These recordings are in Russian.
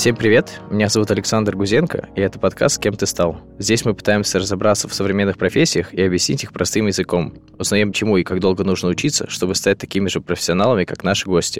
Всем привет, меня зовут Александр Гузенко, и это подкаст «Кем ты стал?». Здесь мы пытаемся разобраться в современных профессиях и объяснить их простым языком. Узнаем, чему и как долго нужно учиться, чтобы стать такими же профессионалами, как наши гости.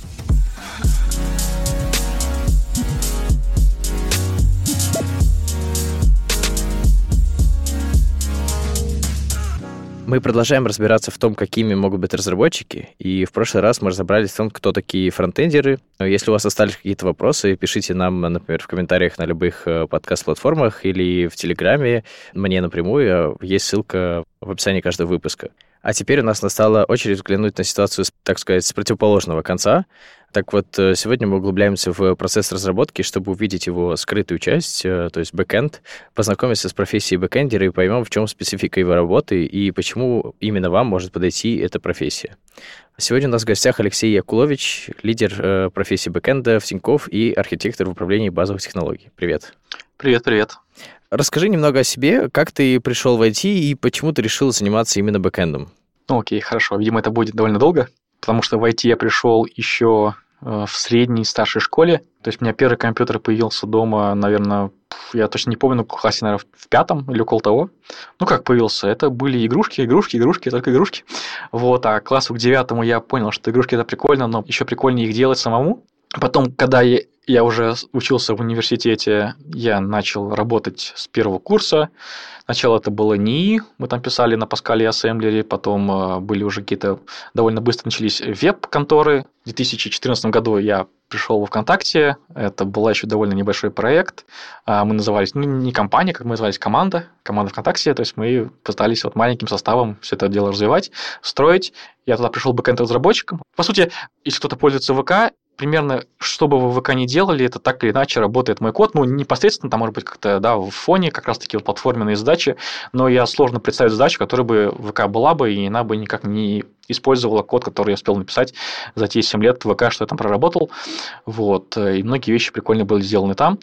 Мы продолжаем разбираться в том, какими могут быть разработчики, и в прошлый раз мы разобрались в том, кто такие фронтендеры. Если у вас остались какие-то вопросы, пишите нам, например, в комментариях на любых подкаст-платформах или в Телеграме, мне напрямую, есть ссылка в описании каждого выпуска. А теперь у нас настала очередь взглянуть на ситуацию, так сказать, с противоположного конца. Так вот, сегодня мы углубляемся в процесс разработки, чтобы увидеть его скрытую часть, то есть бэкэнд, познакомиться с профессией бэкэндера и поймем, в чем специфика его работы и почему именно вам может подойти эта профессия. Сегодня у нас в гостях Алексей Якулович, лидер профессии бэкэнда в Тинькофф и архитектор в управлении базовых технологий. Привет. Привет. Расскажи немного о себе, как ты пришел в IT и почему ты решил заниматься именно бэкэндом. Окей, хорошо. Видимо, это будет довольно долго, потому что в IT я пришел еще в средней, старшей школе. То есть у меня первый компьютер появился дома, наверное, я точно не помню, в классе, наверное, в 5 или около того. Ну, как появился? Это были игрушки, только игрушки. Вот, а к классу к 9 я понял, что игрушки – это прикольно, но еще прикольнее их делать самому. Потом, когда я уже учился в университете, я начал работать с первого курса. Сначала это было НИИ, мы там писали на Паскале и ассемблере, потом были уже какие-то, довольно быстро начались веб-конторы. В 2014 году я пришел во ВКонтакте, это был еще довольно небольшой проект. Мы назывались, не компания, как мы назывались, команда ВКонтакте, то есть мы пытались вот маленьким составом все это дело развивать, строить. Я туда пришел бэкэнд-разработчиком. По сути, если кто-то пользуется ВК, примерно, что бы вы в ВК не делали, это так или иначе работает мой код. Ну, непосредственно, там, может быть, как-то, да, в фоне как раз-таки вот платформенные задачи, но я сложно представить задачу, которая бы в ВК была бы, и она бы никак не использовала код, который я успел написать за те 7 лет в ВК, что я там проработал. Вот. И многие вещи прикольно были сделаны там.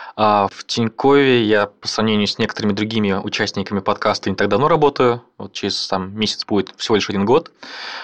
А в Тинькове я по сравнению с некоторыми другими участниками подкаста не так давно работаю. Вот через месяц будет всего лишь 1 год.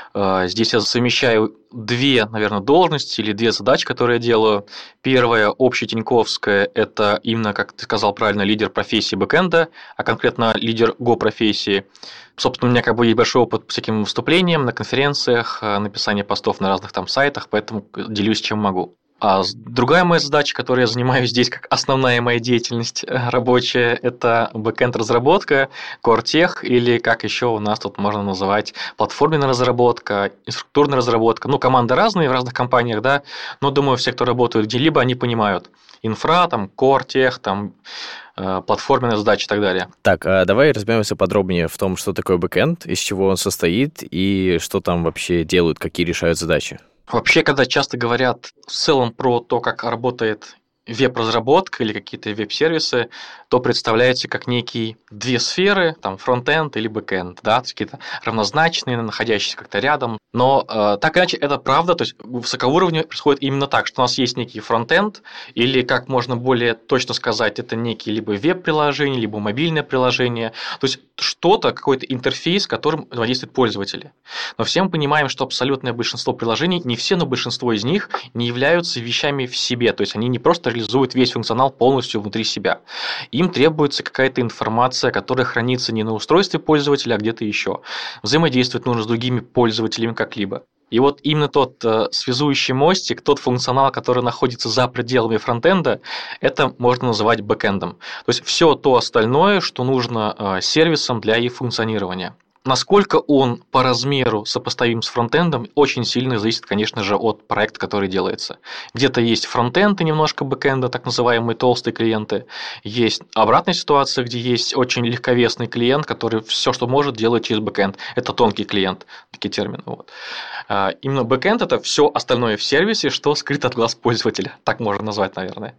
Здесь я совмещаю 2, наверное, должности или 2 задачи, которые я делаю. Первая, общетиньковская, это именно, как ты сказал правильно, лидер профессии бэкэнда, а конкретно лидер Go-профессии. Собственно, у меня как бы есть большой опыт по всяким выступлениям на конференциях, написание постов на разных там сайтах, поэтому делюсь, чем могу. А другая моя задача, которой я занимаюсь здесь как основная моя деятельность рабочая, это бэкэнд-разработка, core-тех, или как еще у нас тут можно называть платформенная разработка, инфраструктурная разработка. Ну, команды разные в разных компаниях, да, но думаю, все, кто работают где-либо, они понимают. Инфра, там, core-тех, там, платформенная задача и так далее. Так, а давай разберемся подробнее в том, что такое бэкэнд, из чего он состоит и что там вообще делают, какие решают задачи. Вообще, когда часто говорят в целом про то, как работает веб-разработка или какие-то веб-сервисы, то представляется как некие 2 сферы, там фронт-энд или бэк-энд, да, какие-то равнозначные, находящиеся как-то рядом. Но так иначе это правда, то есть высокоуровневое происходит именно так, что у нас есть некий фронт-энд, или, как можно более точно сказать, это некий либо веб-приложение, либо мобильное приложение, то есть что-то, какой-то интерфейс, с которым взаимодействуют пользователи. Но все мы понимаем, что абсолютное большинство приложений, не все, но большинство из них не являются вещами в себе, то есть они не просто реализуют весь функционал полностью внутри себя. Им требуется какая-то информация, которая хранится не на устройстве пользователя, а где-то еще. Взаимодействовать нужно с другими пользователями как-либо. И вот именно тот связующий мостик, тот функционал, который находится за пределами фронтенда, это можно называть бэкэндом. То есть все то остальное, что нужно сервисам для их функционирования. Насколько он по размеру сопоставим с фронтендом, очень сильно зависит, конечно же, от проекта, который делается. Где-то есть фронтенд и немножко бэкэнда, так называемые толстые клиенты. Есть обратная ситуация, где есть очень легковесный клиент, который все, что может, делает через бэкэнд. Это тонкий клиент, такие термины. Вот. Именно бэкэнд – это все остальное в сервисе, что скрыто от глаз пользователя. Так можно назвать, наверное.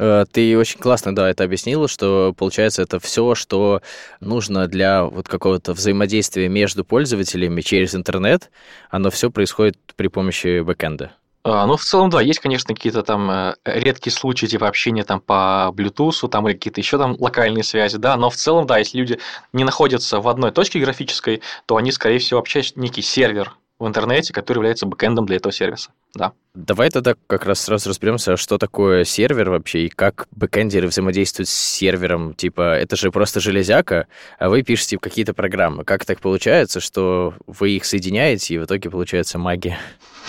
Ты очень классно, да, это объяснила, что, получается, это все, что нужно для вот какого-то взаимодействия между пользователями через интернет, оно все происходит при помощи бэкэнда. Ну, в целом, да, есть, конечно, какие-то там редкие случаи типа общения там по Bluetooth, там или какие-то еще там локальные связи, да, но в целом, да, если люди не находятся в одной точке графической, то они, скорее всего, общаются некий сервер, в интернете, который является бэкэндом для этого сервиса. Да. Давай тогда как раз сразу разберемся, что такое сервер вообще и как бэкэндеры взаимодействуют с сервером. Типа, это же просто железяка, а вы пишете какие-то программы. Как так получается, что вы их соединяете, и в итоге получается магия?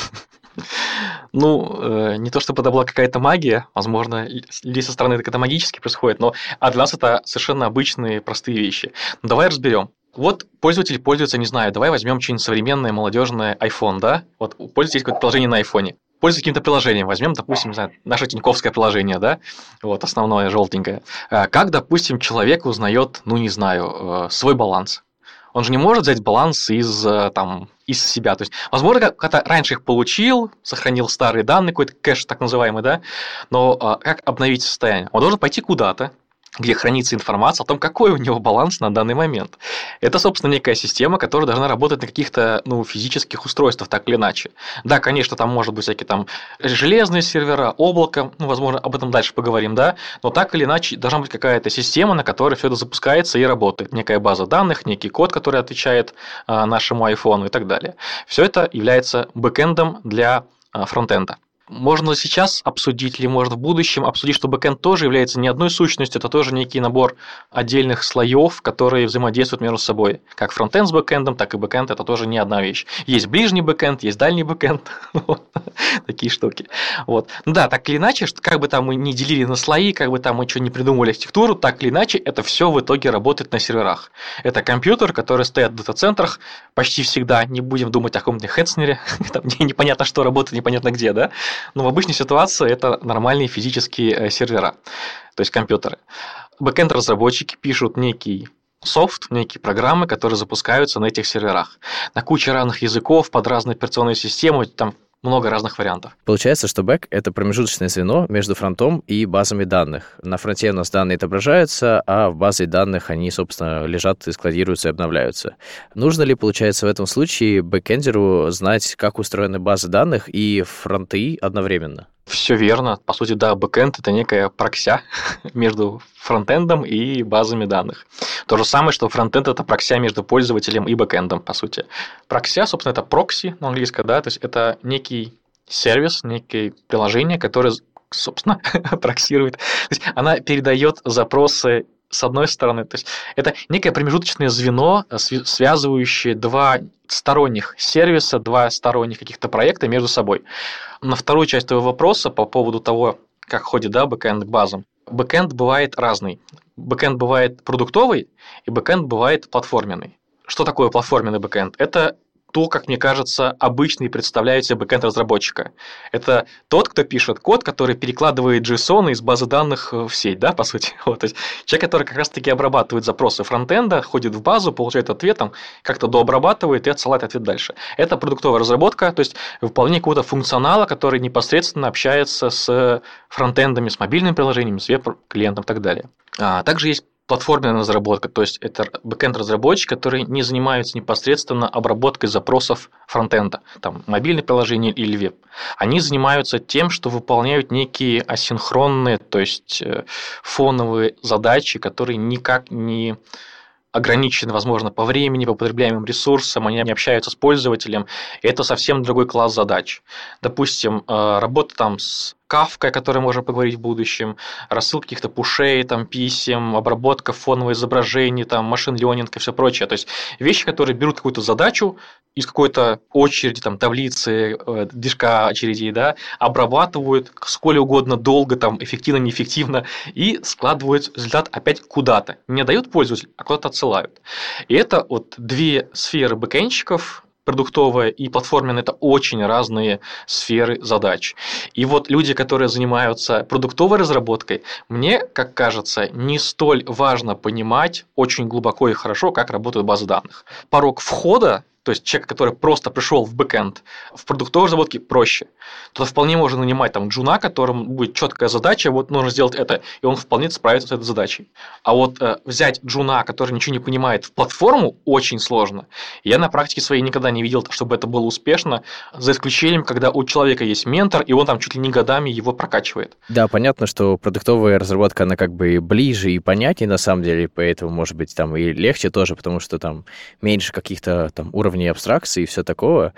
Ну, не то чтобы это была какая-то магия, возможно, или со стороны это магически происходит, но для нас это совершенно обычные, простые вещи. Но давай разберем. Вот пользователь пользуется, не знаю, давай возьмем что-нибудь современное, молодежное, iPhone, да? Вот пользователь есть какое-то приложение на iPhone. Пользуется каким-то приложением. Возьмем, допустим, не знаю, наше тиньковское приложение, да? Вот, основное, желтенькое. Как, допустим, человек узнает, ну, не знаю, свой баланс? Он же не может взять баланс из себя. То есть, возможно, как-то раньше их получил, сохранил старые данные, какой-то кэш так называемый, да, но как обновить состояние? Он должен пойти куда-то, где хранится информация о том, какой у него баланс на данный момент. Это, собственно, некая система, которая должна работать на каких-то физических устройствах, так или иначе. Да, конечно, там может быть всякие там железные сервера, облако, возможно, об этом дальше поговорим, да, но так или иначе должна быть какая-то система, на которой все это запускается и работает. Некая база данных, некий код, который отвечает нашему айфону и так далее. Все это является бэкэндом для фронтенда. Можно сейчас обсудить, или можно в будущем обсудить, что бэкэнд тоже является не одной сущностью, это тоже некий набор отдельных слоев, которые взаимодействуют между собой. Как фронтенд с бэкэндом, так и бэкэнд – это тоже не одна вещь. Есть ближний бэкэнд, есть дальний бэкэнд, такие штуки. Да, так или иначе, как бы там мы не делили на слои, как бы там мы что ни придумывали архитектуру, так или иначе, это все в итоге работает на серверах. Это компьютер, который стоит в дата-центрах почти всегда, не будем думать о каком-то Хетцнере, где непонятно что работает, непонятно где, да? Но в обычной ситуации это нормальные физические сервера, то есть компьютеры. Бэкэнд-разработчики пишут некий софт, некие программы, которые запускаются на этих серверах. На куче разных языков, под разные операционные системы, там много разных вариантов. Получается, что бэк — это промежуточное звено между фронтом и базами данных. На фронте у нас данные отображаются, а в базе данных они, собственно, лежат и складируются и обновляются. Нужно ли, получается, в этом случае бэкэндеру знать, как устроены базы данных и фронты одновременно? Все верно. По сути, да, бэкэнд – это некая прокся между фронтендом и базами данных. То же самое, что фронтенд – это прокся между пользователем и бэкэндом, по сути. Прокся, собственно, это прокси на английском, да, то есть это некий сервис, некое приложение, которое, собственно, проксирует. То есть она передает запросы с одной стороны, то есть это некое промежуточное звено, связывающее два сторонних сервиса, два сторонних каких-то проекта между собой. На вторую часть твоего вопроса по поводу того, как ходит бэкэнд к базам. Бэкэнд бывает разный. Бэкэнд бывает продуктовый, и бэкэнд бывает платформенный. Что такое платформенный бэкэнд? Это то, как мне кажется, обычный представляет себе бэкэнд-разработчика. Это тот, кто пишет код, который перекладывает JSON из базы данных в сеть, да, по сути. То есть человек, который как раз-таки обрабатывает запросы фронтенда, ходит в базу, получает ответ, как-то дообрабатывает и отсылает ответ дальше. Это продуктовая разработка, то есть выполнение какого-то функционала, который непосредственно общается с фронтендами, с мобильными приложениями, с веб-клиентом и так далее. Также есть платформенная разработка, то есть это бэкэнд-разработчики, которые не занимаются непосредственно обработкой запросов фронтенда, там мобильное приложение или веб. Они занимаются тем, что выполняют некие асинхронные, то есть фоновые задачи, которые никак не ограничены, возможно, по времени, по потребляемым ресурсам, они не общаются с пользователем, и это совсем другой класс задач. Допустим, работа там с Kafka, о которой можем поговорить в будущем, рассылка каких-то пушей, писем, обработка фонового изображения, машин-ленинг и все прочее. То есть вещи, которые берут какую-то задачу из какой-то очереди, таблицы, движка очередей, да, обрабатывают сколь угодно долго, эффективно, неэффективно, и складывают результат опять куда-то. Не дают пользователю, а куда-то отсылают. И это две сферы бэкэндщиков, продуктовая и платформенная – это очень разные сферы задач. И люди, которые занимаются продуктовой разработкой, мне, как кажется, не столь важно понимать очень глубоко и хорошо, как работают базы данных. Порог входа, то есть человек, который просто пришел в бэкэнд, в продуктовой разработке проще. Туда вполне можно нанимать джуна, которому будет четкая задача, нужно сделать это, и он вполне справится с этой задачей. А взять джуна, который ничего не понимает, в платформу очень сложно. Я на практике своей никогда не видел, чтобы это было успешно, за исключением, когда у человека есть ментор, и он чуть ли не годами его прокачивает. Да, понятно, что продуктовая разработка, она ближе и понятнее на самом деле, поэтому, может быть, и легче тоже, потому что меньше каких-то уровней уровней абстракции и все такого,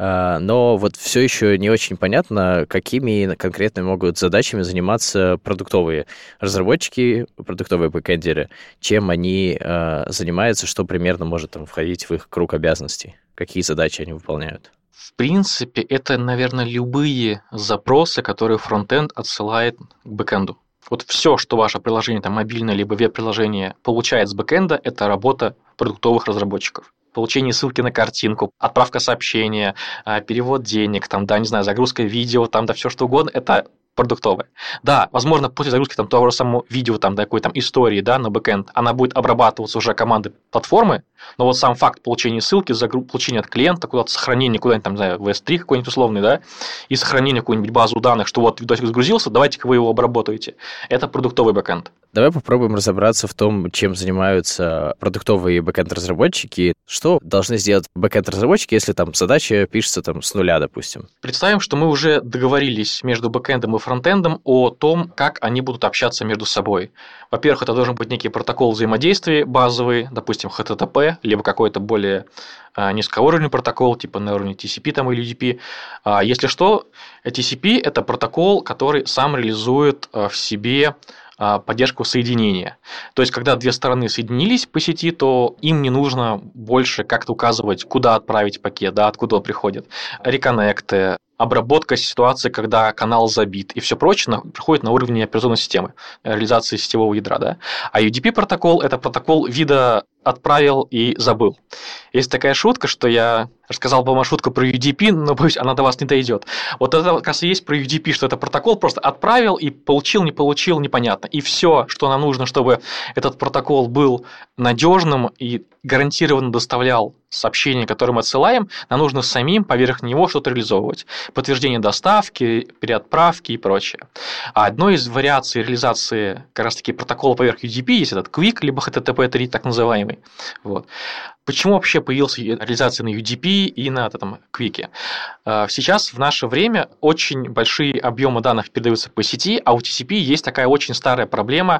но вот все еще не очень понятно, какими конкретно могут задачами заниматься продуктовые разработчики, продуктовые бэкэндеры, чем они занимаются, что примерно может там входить в их круг обязанностей, какие задачи они выполняют. В принципе, это, наверное, любые запросы, которые фронтенд отсылает к бэкэнду. Вот все, что ваше приложение, там, мобильное либо веб-приложение получает с бэкэнда, это работа продуктовых разработчиков. Получение ссылки на картинку, отправка сообщения, перевод денег, там, да, не знаю, загрузка видео, там, да, все что угодно, это продуктовая. Да, возможно, после загрузки там, того же самого видео, там, такой там истории, да, на бэкэнд, она будет обрабатываться уже командой платформы, но вот сам факт получения ссылки, получения от клиента, куда-то сохранения куда-нибудь там, не знаю, в S3 какой-нибудь условный, да, и сохранение какой-нибудь базу данных, что вот видосик загрузился, давайте-ка вы его обработаете. Это продуктовый бэкэнд. Давай попробуем разобраться в том, чем занимаются продуктовые бэкэнд-разработчики. Что должны сделать бэкэнд-разработчики, если там задача пишется там с нуля, допустим? Представим, что мы уже договорились между бэкэндом и фронтендом о том, как они будут общаться между собой. Во-первых, это должен быть некий протокол взаимодействия базовый, допустим, HTTP, либо какой-то более низкоуровневый протокол, типа на уровне TCP там, или UDP. Если что, TCP – это протокол, который сам реализует в себе поддержку соединения. То есть, когда две стороны соединились по сети, то им не нужно больше как-то указывать, куда отправить пакет, да, откуда он приходит. Реконнекты, обработка ситуации, когда канал забит и все прочее приходит на уровне операционной системы, реализации сетевого ядра. Да? А UDP-протокол – это протокол вида отправил и забыл. Есть такая шутка, что я рассказал, по-моему, шутку про UDP, но, боюсь, она до вас не дойдет. Вот это, как раз и есть про UDP, что это протокол просто отправил и получил, не получил, непонятно. И все, что нам нужно, чтобы этот протокол был надежным и гарантированно доставлял сообщение, которое мы отсылаем, нам нужно самим поверх него что-то реализовывать. Подтверждение доставки, переотправки и прочее. А одной из вариаций реализации как раз-таки протокола поверх UDP есть этот Quick, либо HTTP3, так называемый. Вот. Почему вообще появилась реализация на UDP и на этом Quick? Сейчас в наше время очень большие объемы данных передаются по сети, а у TCP есть такая очень старая проблема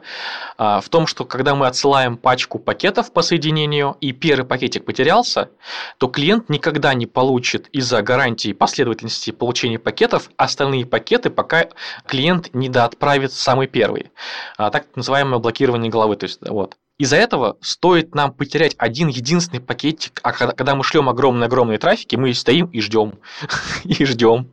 в том, что когда мы отсылаем пачку пакетов по соединению, и первый пакетик потерялся, то клиент никогда не получит из-за гарантии последовательности получения пакетов остальные пакеты, пока клиент не доотправит самый первый. Так называемое блокирование головы. То есть, вот. Из-за этого стоит нам потерять один единственный пакетик, а когда мы шлем огромные трафики, мы стоим и ждем, и ждем.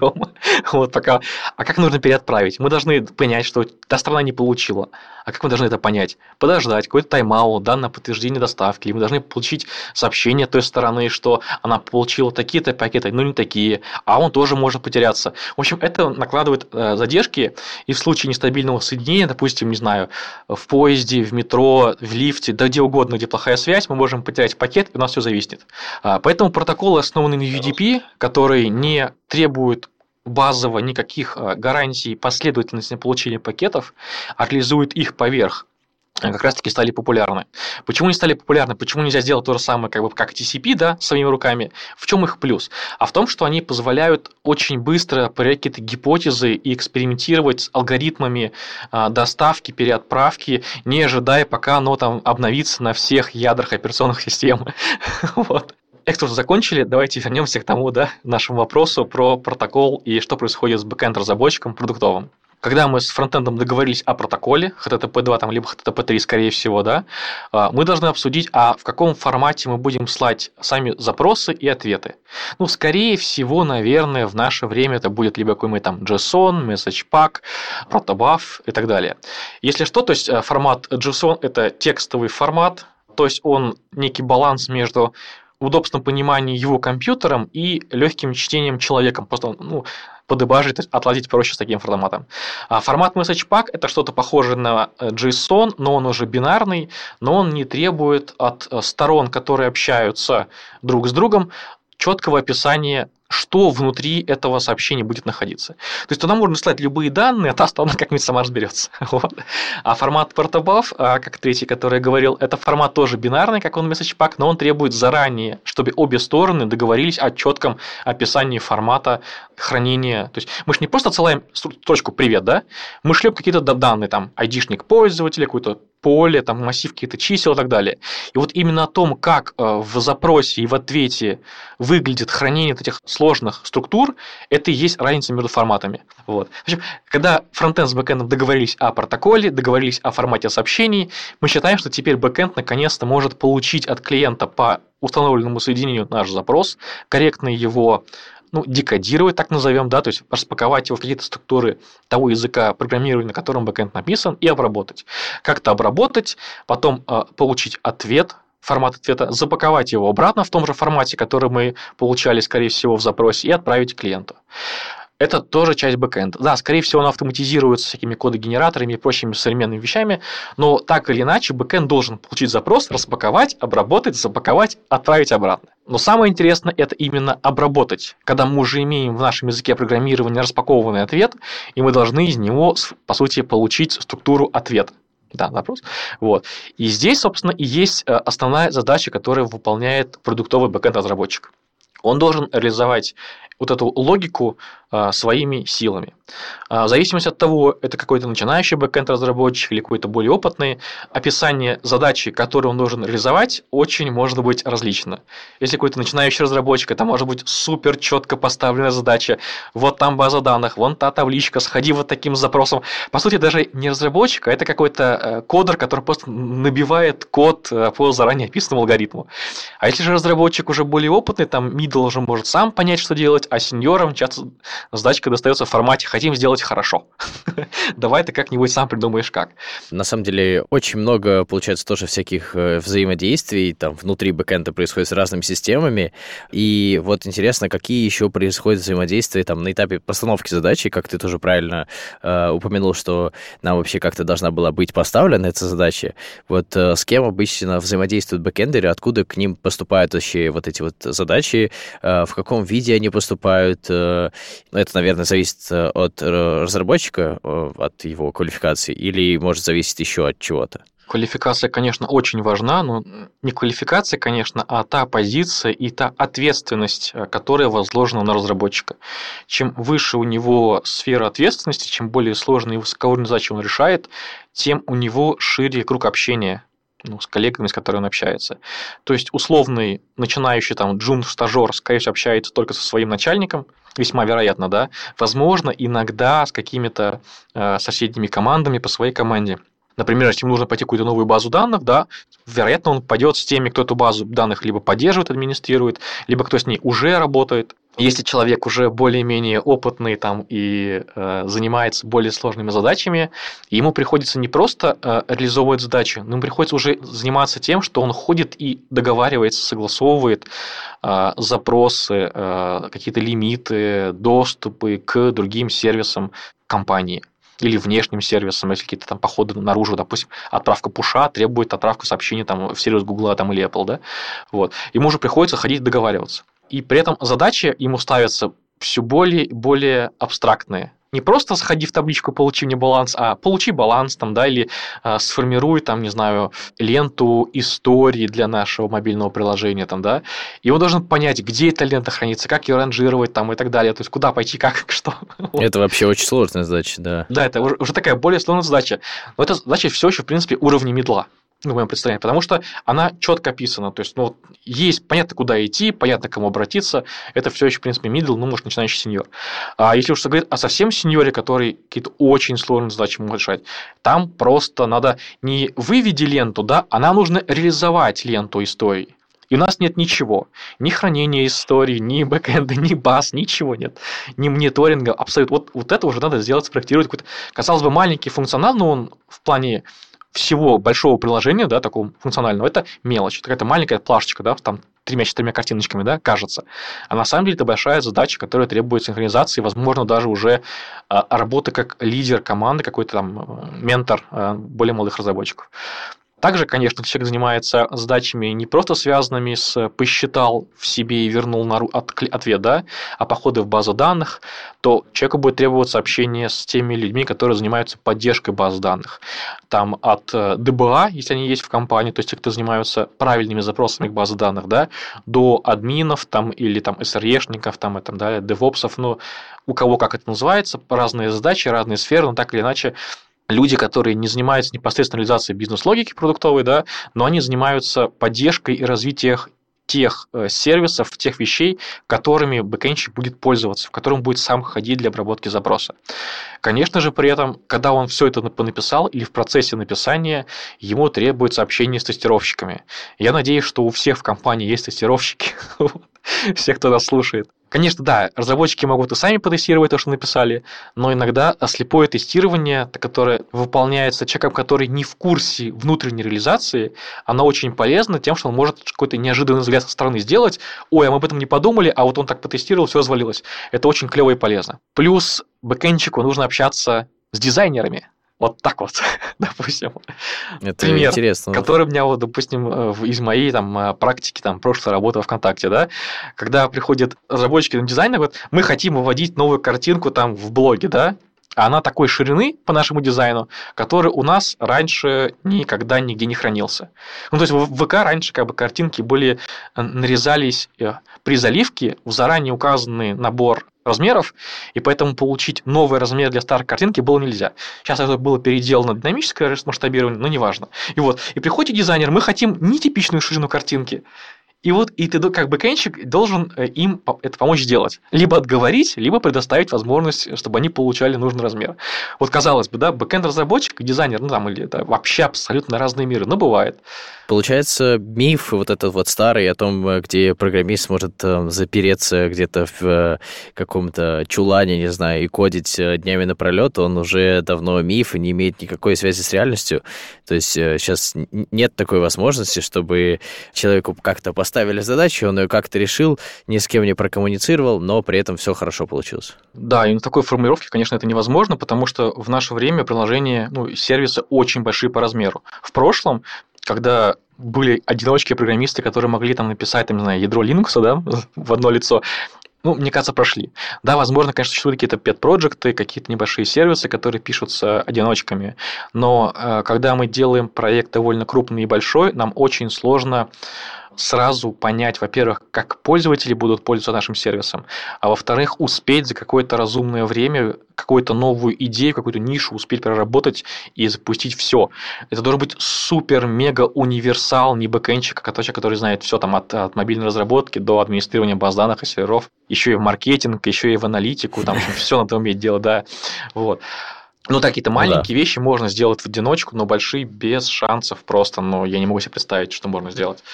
Вот пока. А как нужно переотправить? Мы должны понять, что та страна не получила. А как мы должны это понять? Подождать какой-то тайм-аут, да, на подтверждение доставки. Или мы должны получить сообщение той стороны, что она получила такие-то пакеты, но не такие, а он тоже может потеряться. В общем, это накладывает задержки, и в случае нестабильного соединения, допустим, не знаю, в поезде, в метро, в лифте, да где угодно, где плохая связь, мы можем потерять пакет, и у нас все зависнет. Поэтому протоколы основаны на UDP, который не требует базово никаких гарантий последовательности получения пакетов, а реализует их поверх, как раз-таки стали популярны. Почему не стали популярны? Почему нельзя сделать то же самое, как TCP, да, своими руками? В чем их плюс? А в том, что они позволяют очень быстро проверять какие-то гипотезы и экспериментировать с алгоритмами доставки, переотправки, не ожидая, пока оно там обновится на всех ядрах операционных систем. Вот. Экскурс закончили, давайте вернемся к тому, да, нашему вопросу про протокол и что происходит с бэкэнд-разработчиком продуктовым. Когда мы с фронтендом договорились о протоколе, HTTP2 там, либо HTTP3, скорее всего, да, мы должны обсудить, а в каком формате мы будем слать сами запросы и ответы. Ну, скорее всего, наверное, в наше время это будет либо какой-нибудь там JSON, MessagePack, Protobuf и так далее. Если что, то есть формат JSON – это текстовый формат, то есть он некий баланс между удобством понимания его компьютером и легким чтением человеком. Просто подебажить, отладить проще с таким форматом. А формат MessagePack – это что-то похожее на JSON, но он уже бинарный, но он не требует от сторон, которые общаются друг с другом, четкого описания, что внутри этого сообщения будет находиться. То есть туда можно слать любые данные, а та сторона как-нибудь сама разберется. Вот. А формат protobuf, как третий, который я говорил, это формат тоже бинарный, как он message pack, но он требует заранее, чтобы обе стороны договорились о четком описании формата хранения. То есть мы же не просто отсылаем строчку «привет», да? Мы шлем какие-то данные, там, айдишник пользователя, какой-то поле, там, массив каких-то чисел и так далее. И вот именно о том, как в запросе и в ответе выглядит хранение этих сложных структур, это и есть разница между форматами. Вот. В общем, когда фронтенд с бэкэндом договорились о протоколе, договорились о формате сообщений, мы считаем, что теперь бэкэнд наконец-то может получить от клиента по установленному соединению наш запрос, корректно его декодировать, так назовем, да, то есть распаковать его в какие-то структуры того языка программирования, на котором бэкэнд написан, и обработать. Как-то обработать, потом получить ответ, формат ответа, запаковать его обратно в том же формате, который мы получали, скорее всего, в запросе, и отправить клиенту. Это тоже часть бэкэнда. Да, скорее всего, он автоматизируется всякими кодогенераторами и прочими современными вещами, но так или иначе бэкэнд должен получить запрос, распаковать, обработать, запаковать, отправить обратно. Но самое интересное – это именно обработать, когда мы уже имеем в нашем языке программирования распакованный ответ, и мы должны из него, по сути, получить структуру ответа. Да, запрос. Вот. И здесь, собственно, и есть основная задача, которую выполняет продуктовый бэкэнд-разработчик. Он должен реализовать вот эту логику своими силами. В зависимости от того, это какой-то начинающий бэкэнд-разработчик или какой-то более опытный, описание задачи, которую он должен реализовать, очень может быть различно. Если какой-то начинающий разработчик, это может быть супер четко поставленная задача. Вот там база данных, вон та табличка, сходи вот таким запросом. По сути, даже не разработчик, а это какой-то кодер, который просто набивает код по заранее описанному алгоритму. А если же разработчик уже более опытный, там middle уже может сам понять, что делать, а сеньорам часто задачка достается в формате «хотим сделать хорошо». Давай ты как-нибудь сам придумаешь как. На самом деле, очень много, получается, тоже всяких взаимодействий там внутри бэкэнда происходит с разными системами. И вот интересно, какие еще происходят взаимодействия там на этапе постановки задачи, как ты тоже правильно упомянул, что нам вообще как-то должна была быть поставлена эта задача. Вот с кем обычно взаимодействуют бэкэндеры, откуда к ним поступают вообще вот эти вот задачи, в каком виде они поступают. Это, наверное, зависит от разработчика, от его квалификации, или может зависеть еще от чего-то? Квалификация, конечно, очень важна, но не квалификация, конечно, а та позиция и та ответственность, которая возложена на разработчика. Чем выше у него сфера ответственности, чем более сложные и высокоуровневые задачи он решает, тем у него шире круг общения с коллегами, с которыми он общается. То есть условный начинающий там джун-стажер, скорее всего, общается только со своим начальником, весьма вероятно, да. Возможно, иногда с какими-то соседними командами по своей команде. Например, если ему нужно пойти какую-то новую базу данных, да, вероятно, он пойдет с теми, кто эту базу данных либо поддерживает, администрирует, либо кто с ней уже работает. Если человек уже более-менее опытный там, и занимается более сложными задачами, ему приходится не просто реализовывать задачи, но ему приходится уже заниматься тем, что он ходит и договаривается, согласовывает запросы, какие-то лимиты, доступы к другим сервисам компании. Или внешним сервисам, если какие-то там походы наружу, допустим, отправка пуша требует отправку сообщений там, в сервис Google там, или Apple, да? Вот. Ему уже приходится ходить договариваться. И при этом задачи ему ставятся все более и более абстрактные. Не просто сходи в табличку, получи мне баланс, а получи баланс там, да, или сформируй там, не знаю, ленту истории для нашего мобильного приложения, там, да, и он должен понять, где эта лента хранится, как ее ранжировать там, и так далее, то есть куда пойти, как, что. Это вообще очень сложная задача, да. Да, это уже такая более сложная задача, но эта задача все еще, в принципе, уровня мидла. В моем представлении, потому что она четко описана. То есть, есть понятно, куда идти, понятно, к кому обратиться. Это все еще, в принципе, middle, может, начинающий сеньор. А если уж говорить о совсем сеньоре, который какие-то очень сложные задачи может решать, там просто надо не выведи ленту, да, а нам нужно реализовать ленту истории. И у нас нет ничего. Ни хранения истории, ни бэкэнда, ни баз, ничего нет. Ни мониторинга, абсолютно. Вот это уже надо сделать, спроектировать какой-то, казалось бы, маленький функционал, но он в плане всего большого приложения, да, такого функционального, это мелочь. Это какая-то маленькая плашечка, да, там 3-4 картиночками, да, кажется. А на самом деле это большая задача, которая требует синхронизации, возможно, даже уже работы как лидер команды, какой-то там ментор более молодых разработчиков. Также, конечно, человек занимается задачами не просто связанными с посчитал в себе и вернул на ответ, да, а походы в базу данных, то человеку будет требоваться общение с теми людьми, которые занимаются поддержкой баз данных. Там от ДБА, если они есть в компании, то есть те, кто занимаются правильными запросами к базе данных, да, до админов там, или там SRE-шников там, и так далее, девопсов, ну, у кого как это называется, разные задачи, разные сферы, но так или иначе люди, которые не занимаются непосредственно реализацией бизнес-логики продуктовой, да, но они занимаются поддержкой и развитием тех сервисов, тех вещей, которыми бэкэндщик будет пользоваться, в котором будет сам ходить для обработки запроса. Конечно же, при этом, когда он все это написал или в процессе написания, ему требуется общение с тестировщиками. Я надеюсь, что у всех в компании есть тестировщики, все, кто нас слушает. Конечно, да, разработчики могут и сами потестировать то, что написали, но иногда слепое тестирование, которое выполняется человеком, который не в курсе внутренней реализации, оно очень полезно тем, что он может какой-то неожиданный взгляд со стороны сделать. Ой, а мы об этом не подумали, а вот он так потестировал, все развалилось. Это очень клево и полезно. Плюс бэкэндчику нужно общаться с дизайнерами. Вот так вот, допустим. Это пример, интересно. который у меня, вот, допустим, из моей там, практики прошлой работы ВКонтакте, да, когда приходят разработчики на дизайн, говорят, мы хотим выводить новую картинку там в блоге, да, а она такой ширины по нашему дизайну, который у нас раньше никогда нигде не хранился. Ну, то есть в ВК раньше картинки были, нарезались при заливке в заранее указанный набор размеров, и поэтому получить новый размер для старой картинки было нельзя. Сейчас это было переделано динамическое масштабирование, но неважно. И приходит дизайнер, мы хотим нетипичную ширину картинки. И ты, как бэкэндщик, должен им это помочь сделать. Либо отговорить, либо предоставить возможность, чтобы они получали нужный размер. Вот, казалось бы, да, бэкэнд-разработчик и дизайнер, или это вообще абсолютно разные миры, но бывает. Получается, миф вот этот вот старый о том, где программист может запереться где-то в каком-то чулане, не знаю, и кодить днями напролет, он уже давно миф и не имеет никакой связи с реальностью. То есть сейчас нет такой возможности, чтобы человеку как-то поставили задачу, он ее как-то решил, ни с кем не прокоммуницировал, но при этом все хорошо получилось. Да, и на такой формулировке, конечно, это невозможно, потому что в наше время приложения, сервисы очень большие по размеру. В прошлом, когда были одиночки-программисты, которые могли написать, ядро Linux, да, в одно лицо, мне кажется, прошли. Да, возможно, конечно, существуют какие-то pet-проджекты, какие-то небольшие сервисы, которые пишутся одиночками, но когда мы делаем проект довольно крупный и большой, нам очень сложно сразу понять, во-первых, как пользователи будут пользоваться нашим сервисом, а во-вторых, успеть за какое-то разумное время какую-то новую идею, какую-то нишу успеть проработать и запустить все. Это должен быть супер-мега-универсал, не бэкэндчик, а человек, который знает все от мобильной разработки до администрирования баз данных и серверов, еще и в маркетинг, еще и в аналитику, все надо уметь делать, да. Вот. Какие-то маленькие вещи можно сделать в одиночку, но большие без шансов просто, я не могу себе представить, что можно сделать.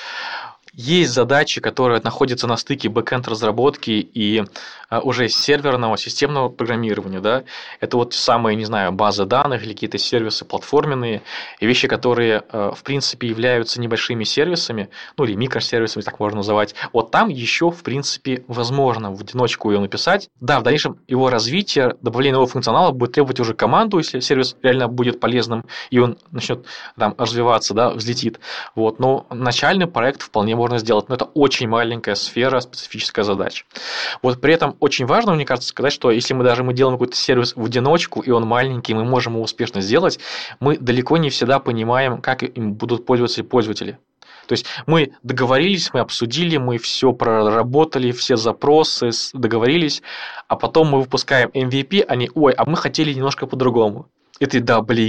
Есть задачи, которые находятся на стыке бэкэнд-разработки и уже серверного, системного программирования. Да? Это самые, не знаю, базы данных или какие-то сервисы платформенные, и вещи, которые, в принципе, являются небольшими сервисами, или микросервисами, так можно называть. Вот там еще, в принципе, возможно в одиночку ее написать. Да, в дальнейшем его развитие, добавление нового функционала будет требовать уже команду, если сервис реально будет полезным, и он начнет развиваться, да, взлетит. Но начальный проект вполне можно сделать, но это очень маленькая сфера, специфическая задача. При этом очень важно, мне кажется, сказать, что если мы делаем какой-то сервис в одиночку, и он маленький, мы можем его успешно сделать, мы далеко не всегда понимаем, как им будут пользоваться пользователи. То есть мы договорились, мы обсудили, мы все проработали, все запросы, договорились, а потом мы выпускаем MVP, они, а мы хотели немножко по-другому. И ты,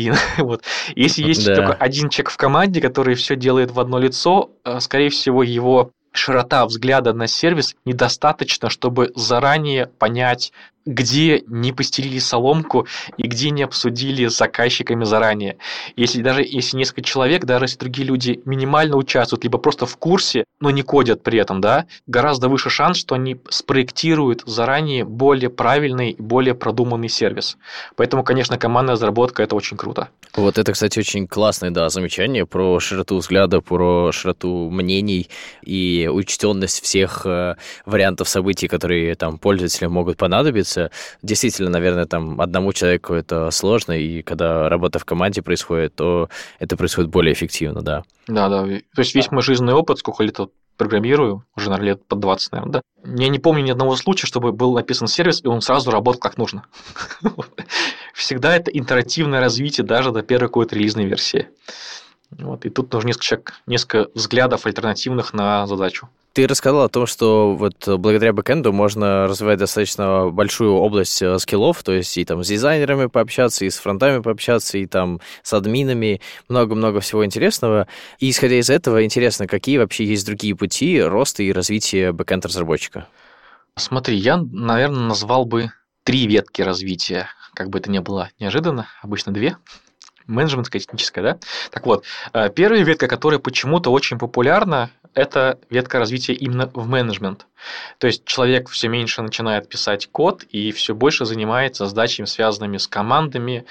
Если есть только один человек в команде, который все делает в одно лицо, скорее всего, его широта взгляда на сервис недостаточно, чтобы заранее понять, где не постелили соломку и где не обсудили с заказчиками заранее. Если несколько человек, даже если другие люди минимально участвуют, либо просто в курсе, но не кодят при этом, да, гораздо выше шанс, что они спроектируют заранее более правильный, более продуманный сервис. Поэтому, конечно, командная разработка – это очень круто. Это, кстати, очень классное, замечание про широту взгляда, про широту мнений и учтенность всех вариантов событий, которые пользователям могут понадобиться. что действительно, наверное, там одному человеку это сложно, и когда работа в команде происходит, то это происходит более эффективно, да. Да. То есть весь мой жизненный опыт, сколько лет программирую, уже, наверное, лет под 20, наверное, да. Я не помню ни одного случая, чтобы был написан сервис, и он сразу работал как нужно. Всегда это интерактивное развитие даже до первой какой-то релизной версии. И тут нужно несколько взглядов альтернативных на задачу. Ты рассказал о том, что вот благодаря бэкэнду можно развивать достаточно большую область скиллов, то есть и там с дизайнерами пообщаться, и с фронтами пообщаться, и там с админами, много-много всего интересного. И исходя из этого, интересно, какие вообще есть другие пути роста и развития бэкэнд-разработчика? Смотри, я, наверное, назвал бы 3 ветки развития, как бы это ни было неожиданно, обычно 2. Менеджментская, техническая, да? Так вот, первая ветка, которая почему-то очень популярна, это ветка развития именно в менеджмент. То есть человек все меньше начинает писать код и все больше занимается задачами, связанными с командами,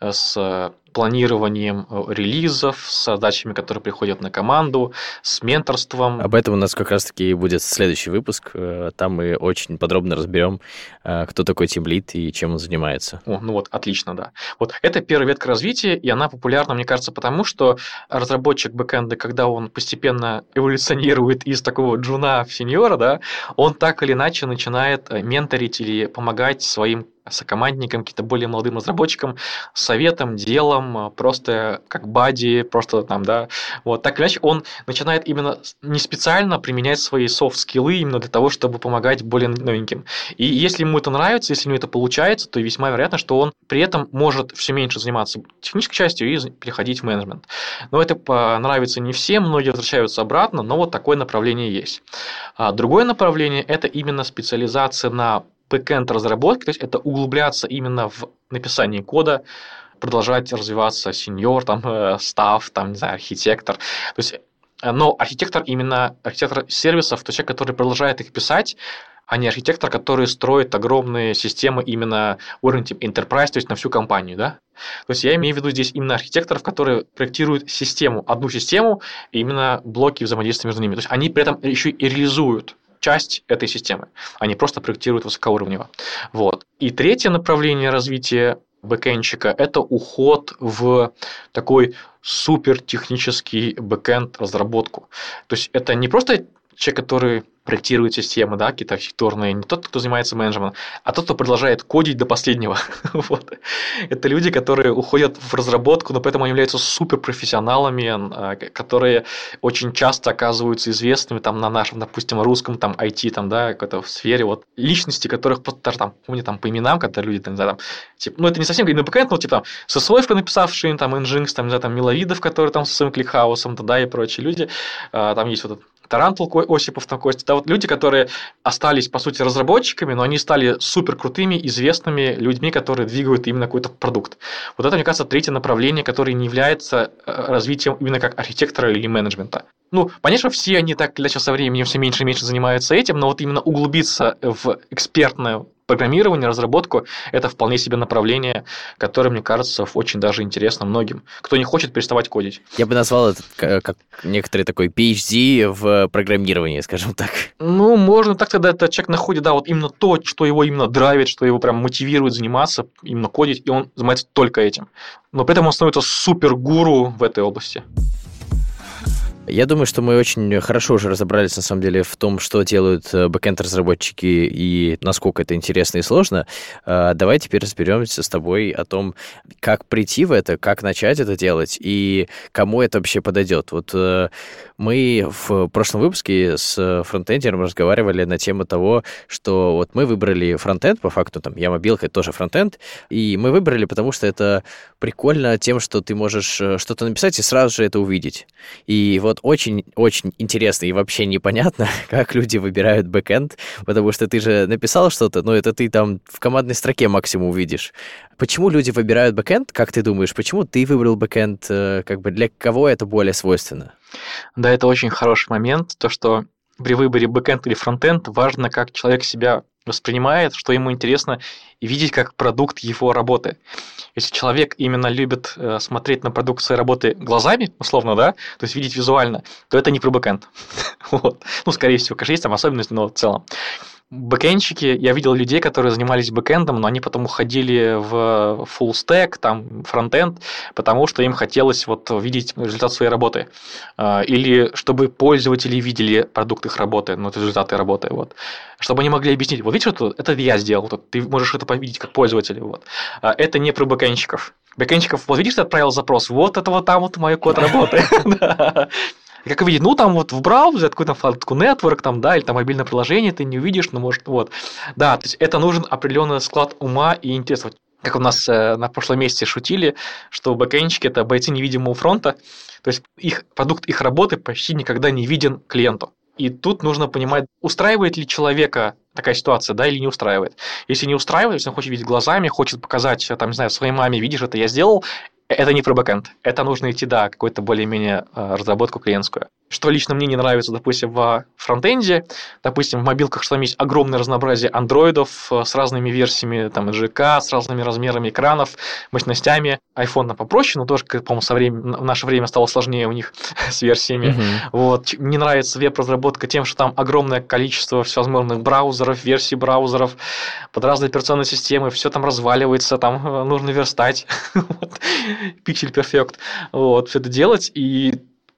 с планированием релизов, с задачами, которые приходят на команду, с менторством. Об этом у нас как раз-таки будет следующий выпуск. Там мы очень подробно разберем, кто такой тимлид и чем он занимается. Отлично, да. Это первая ветка развития, и она популярна, мне кажется, потому что разработчик бэкэнда, когда он постепенно эволюционирует из такого джуна в сеньора, да, он так или иначе начинает менторить или помогать своим сокомандникам, каким-то более молодым разработчикам, советом, делом, просто как бадди, просто там, да. Так или иначе, он начинает именно не специально применять свои софт-скиллы именно для того, чтобы помогать более новеньким. И если ему это нравится, если ему это получается, то весьма вероятно, что он при этом может все меньше заниматься технической частью и переходить в менеджмент. Но это нравится не всем, многие возвращаются обратно, но такое направление есть. Другое направление – это именно специализация на бэкэнд-разработки, то есть это углубляться именно в написание кода, продолжать развиваться сеньор, стафф, архитектор. То есть, но архитектор сервисов, то человек, который продолжает их писать, а не архитектор, который строит огромные системы именно уровня enterprise, то есть на всю компанию, да? То есть я имею в виду здесь именно архитекторов, которые проектируют одну систему, и именно блоки взаимодействия между ними. То есть они при этом еще и реализуют часть этой системы, они просто проектируют высокоуровнево. И третье направление развития бэкэндчика – это уход в такой супертехнический бэкэнд-разработку. То есть это не просто человек, который проектирует системы, да, какие-то архитектурные, не тот, кто занимается менеджментом, а тот, кто продолжает кодить до последнего. Это люди, которые уходят в разработку, но поэтому они являются суперпрофессионалами, которые очень часто оказываются известными на нашем, допустим, русском, IT, какой-то в сфере, личности, которых помню, по именам, когда люди, это не совсем на бэкэнд, но Сосоевка, написавший, Nginx, Миловидов, который со своим кликхаусом, и прочие люди, там есть Тарантул Осипов, Костя, люди, которые остались, по сути, разработчиками, но они стали супер крутыми, известными людьми, которые двигают именно какой-то продукт. Это, мне кажется, третье направление, которое не является развитием именно как архитектора или менеджмента. Конечно, все они так или иначе со временем все меньше и меньше занимаются этим, но именно углубиться в экспертное программирование, разработку – это вполне себе направление, которое, мне кажется, очень даже интересно многим, кто не хочет переставать кодить. Я бы назвал это как некоторый такой PhD в программировании, скажем так. Можно так, тогда этот человек находит, именно то, что его именно драйвит, что его прям мотивирует заниматься, именно кодить, и он занимается только этим. Но при этом он становится супергуру в этой области. Я думаю, что мы очень хорошо уже разобрались, на самом деле, в том, что делают бэкэнд-разработчики и насколько это интересно и сложно. Давай теперь разберемся с тобой о том, как прийти в это, как начать это делать и кому это вообще подойдет. Мы в прошлом выпуске с фронтендером разговаривали на тему того, что мы выбрали фронтенд, по факту, я мобилка, это тоже фронтенд, и мы выбрали, потому что это прикольно тем, что ты можешь что-то написать и сразу же это увидеть. И очень-очень интересно и вообще непонятно, как люди выбирают бэкэнд, потому что ты же написал что-то, но это ты в командной строке максимум увидишь. Почему люди выбирают бэкэнд, как ты думаешь? Почему ты выбрал бэкэнд? Для кого это более свойственно? Да, это очень хороший момент, то, что при выборе бэкэнд или фронтенд важно, как человек себя воспринимает, что ему интересно, и видеть как продукт его работы. Если человек именно любит смотреть на продукт своей работы глазами, условно, да, то есть видеть визуально, то это не про бэкэнд. Скорее всего, конечно, есть особенности, но в целом. бэкэндщики, я видел людей, которые занимались бэкэндом, но они потом уходили в full stack, там, фронтенд, потому что им хотелось вот видеть результат своей работы. Или чтобы пользователи видели продукт их работы, ну, результаты работы, вот. Чтобы они могли объяснить, вот видишь, это я сделал, ты можешь это увидеть как пользователь, вот. Это не про бэкэндщиков. Бэкэндщиков, вот видишь, ты отправил запрос, вот это вот там вот мой код работает. Как видеть, ну, там вот в браузере, какой-то вкладку Network, там, да, или там мобильное приложение ты не увидишь, но может, вот. Да, то есть это нужен определенный склад ума и интереса. Как у нас на прошлом месяце шутили, что бэкэндщики – это бойцы невидимого фронта, то есть их продукт их работы почти никогда не виден клиенту. И тут нужно понимать, устраивает ли человека такая ситуация, да, или не устраивает. Если не устраивает, если он хочет видеть глазами, хочет показать, там, не знаю, своей маме, видишь, это я сделал, это не про бэкэнд. Это нужно идти, да, какую-то более-менее разработку клиентскую. Что лично мне не нравится, допустим, во фронтенде, допустим, в мобилках, что там есть огромное разнообразие андроидов с разными версиями, там, GK, с разными размерами экранов, мощностями. iPhone попроще, но тоже, по-моему, в наше время стало сложнее у них с версиями. Вот. Не нравится веб-разработка тем, что там огромное количество всевозможных браузеров, версий браузеров под разные операционные системы, все там разваливается, там нужно верстать. Pixel Perfect. Вот, все это делать, и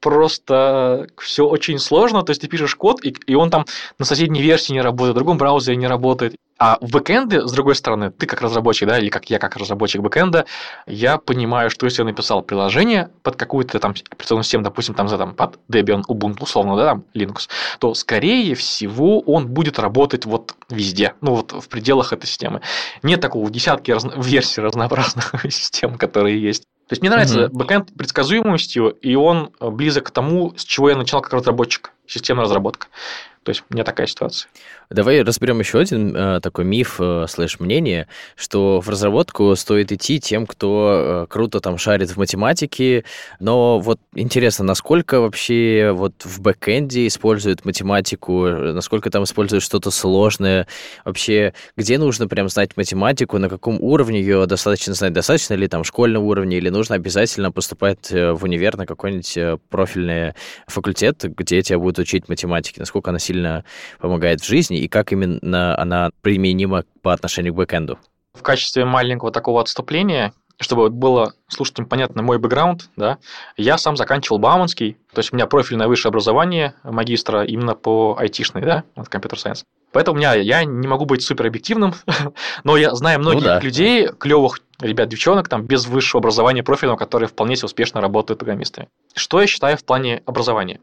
просто все очень сложно, то есть ты пишешь код, и он там на соседней версии не работает, в другом браузере не работает. А в бэкэнде, с другой стороны, ты как разработчик, да, или как я как разработчик бэкэнда, я понимаю, что если я написал приложение под какую-то там операционную систему, допустим, там, под Debian, Ubuntu, условно, да, там, Linux, то, скорее всего, он будет работать вот везде, ну, вот в пределах этой системы. Нет такого десятки версий разнообразных систем, которые есть. То есть мне нравится бэкэнд предсказуемостью, и он близок к тому, с чего я начал как разработчик, системная разработка. То есть у меня такая ситуация. Давай разберем еще один такой миф /мнение, что в разработку стоит идти тем, кто круто там шарит в математике, но вот интересно, насколько вообще вот в бэкэнде используют математику, насколько там используют что-то сложное, вообще где нужно прям знать математику, на каком уровне ее достаточно знать, достаточно ли там школьного уровня, или нужно обязательно поступать в универ на какой-нибудь профильный факультет, где тебя будут учить математике, насколько она сильно помогает в жизни, и как именно она применима по отношению к бэкэнду? В качестве маленького такого отступления, чтобы было слушателям понятно мой бэкграунд, да, я сам заканчивал Бауманский, то есть у меня профильное высшее образование магистра именно по айтишной, да, компьютер-сайенс. Поэтому я не могу быть супер объективным, но я знаю многих людей, клевых ребят, девчонок, там, без высшего образования профильного, которые вполне себе успешно работают программистами. Что я считаю в плане образования?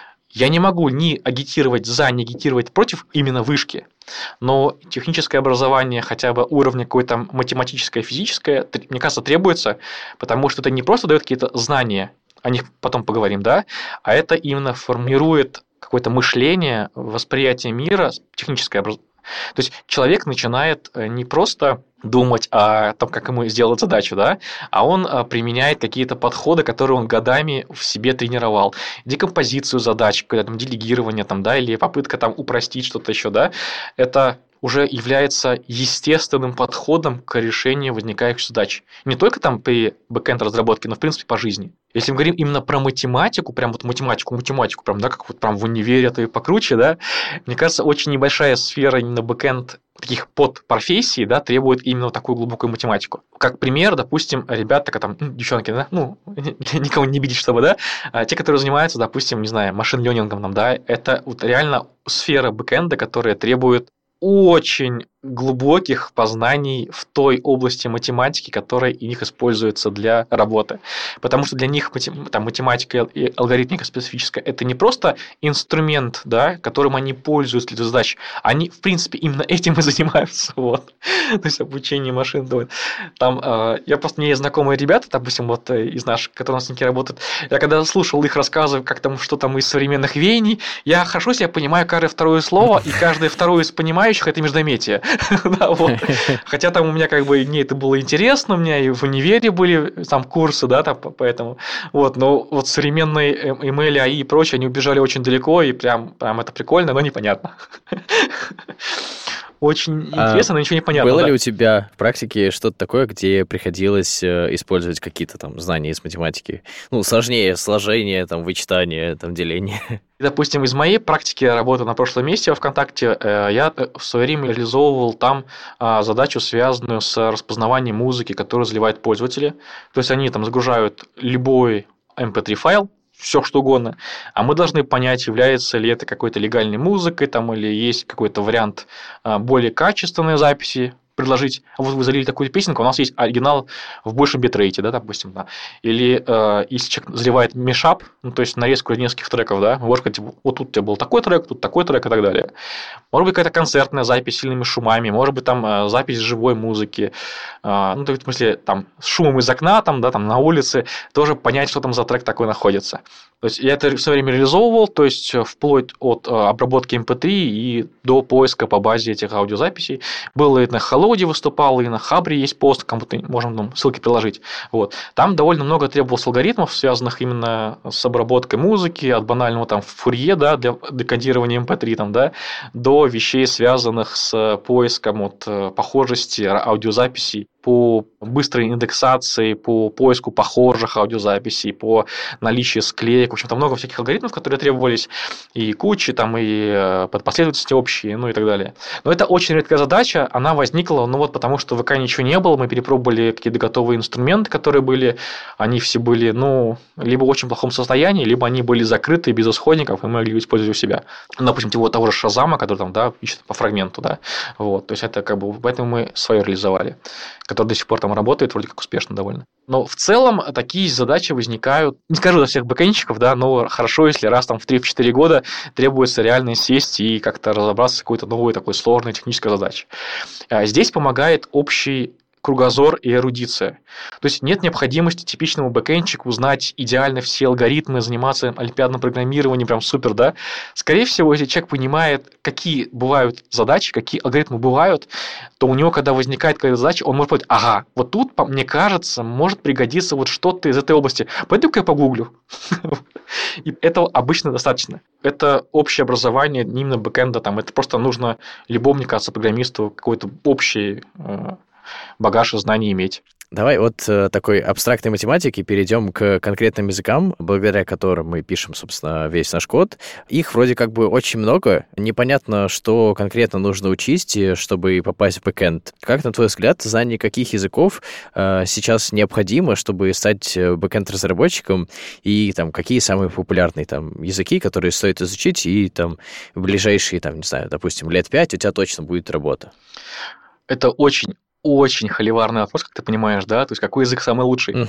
Я не могу ни агитировать за, ни агитировать против именно вышки, но техническое образование хотя бы уровня какое-то математическое, физическое, мне кажется, требуется, потому что это не просто дает какие-то знания, о них потом поговорим, да, а это именно формирует какое-то мышление, восприятие мира, техническое образование. То есть человек начинает не просто думать о том, как ему сделать задачу, да, а он применяет какие-то подходы, которые он годами в себе тренировал. Декомпозицию задач, когда там делегирование, там, да, или попытка там упростить что-то еще, да, это уже является естественным подходом к решению возникающих задач. Не только там при бэкэнд-разработке, но в принципе по жизни. Если мы говорим именно про математику, прям вот математику, прям, да, как вот прям в универе, это и покруче, да, мне кажется, очень небольшая сфера именно бэкэнд таких подпрофессий, да, требует именно такую глубокую математику. Как пример, допустим, ребята, там, девчонки, да, ну, никого не видеть, чтобы, да, те, которые занимаются, допустим, не знаю, машин-лёрнингом, там, да, это вот реально сфера бэкэнда, которая требует очень глубоких познаний в той области математики, которая у них используется для работы. Потому что для них там, математика и алгоритмика специфическая – это не просто инструмент, да, которым они пользуются для задач, они, в принципе, именно этим и занимаются. Вот. То есть обучение машин. Там, я просто, не знакомые ребята, допустим, вот из наших, которые у нас работают, я когда слушал их рассказы, как там, что там из современных веяний, я хорошо себе понимаю каждое второе слово, и каждое второе из понимающих – это междометие. Да, вот. Хотя там у меня как бы мне это было интересно, у меня и в универе были там курсы, да, там, поэтому вот, но вот современные ML, AI и прочее, они убежали очень далеко, и прям это прикольно, но непонятно. очень интересно, но ничего не понятно. Было ли у тебя в практике что-то такое, где приходилось использовать какие-то там знания из математики? Ну, сложнее сложение, там, вычитание, там, деление. Допустим, из моей практики работы на прошлом месте во ВКонтакте я в свое время реализовывал там задачу, связанную с распознаванием музыки, которую заливают пользователи. То есть они там загружают любой MP3 файл, все что угодно, а мы должны понять, является ли это какой-то легальной музыкой, там, или есть какой-то вариант более качественной записи предложить. А вот вы залили такую песенку, у нас есть оригинал в большем битрейте, да, допустим, да. Или если человек заливает мешап, ну, то есть нарезку из нескольких треков, да, можно сказать, вот тут у тебя был такой трек, тут такой трек и так далее. Может быть, какая-то концертная запись с сильными шумами, может быть, там запись живой музыки, ну, в смысле, там, с шумом из окна, там, да, там, на улице, тоже понять, что там за трек такой находится. То есть я это все время реализовывал, то есть вплоть от обработки MP3 и до поиска по базе этих аудиозаписей. Было и на Hello'де выступал, и на Хабре есть пост, кому-то можем там ссылки приложить. Вот. Там довольно много требовалось алгоритмов, связанных именно с обработкой музыки, от банального там Fourier, да, для декодирования MP3, там, да, до вещей, связанных с поиском от похожести аудиозаписей, по быстрой индексации, по поиску похожих аудиозаписей, по наличию склеек. В общем, там много всяких алгоритмов, которые требовались, и кучи, там, и последовательности общие, ну и так далее. Но это очень редкая задача, она возникла, ну вот потому что в ВК ничего не было, мы перепробовали какие-то готовые инструменты, которые были, они все были, ну, либо в очень плохом состоянии, либо они были закрыты без исходников, и мы могли использовать у себя. Ну, допустим, того же Шазама, который там, да, ищет по фрагменту, да, вот, то есть это как бы, поэтому мы свое реализовали, который до сих пор там работает, вроде как успешно довольно. Но в целом такие задачи возникают, не скажу за всех бэкэндщиков, да, но хорошо, если раз там в 3-4 года требуется реально сесть и как-то разобраться с какой-то новой такой сложной технической задачей. Здесь помогает общий кругозор и эрудиция. То есть нет необходимости типичному бэкэндчику знать идеально все алгоритмы, заниматься олимпиадным программированием, прям супер, да. Скорее всего, если человек понимает, какие бывают задачи, какие алгоритмы бывают, то у него, когда возникает какая-то задача, он может понять, ага, вот тут, мне кажется, может пригодиться вот что-то из этой области. Пойду-ка я погуглю. И этого обычно достаточно. Это общее образование именно бэкэнда, там, это просто нужно любому, мне кажется, программисту какой-то общий багаж знаний иметь. Давай от такой абстрактной математики перейдем к конкретным языкам, благодаря которым мы пишем, собственно, весь наш код. Их вроде как бы очень много. Непонятно, что конкретно нужно учесть, чтобы попасть в бэкэнд. Как, на твой взгляд, знание каких языков сейчас необходимо, чтобы стать бэкэнд-разработчиком, и там, какие самые популярные там языки, которые стоит изучить, и там в ближайшие, там, не знаю, допустим, лет 5 у тебя точно будет работа? Это очень холиварный вопрос, как ты понимаешь, да? То есть, какой язык самый лучший?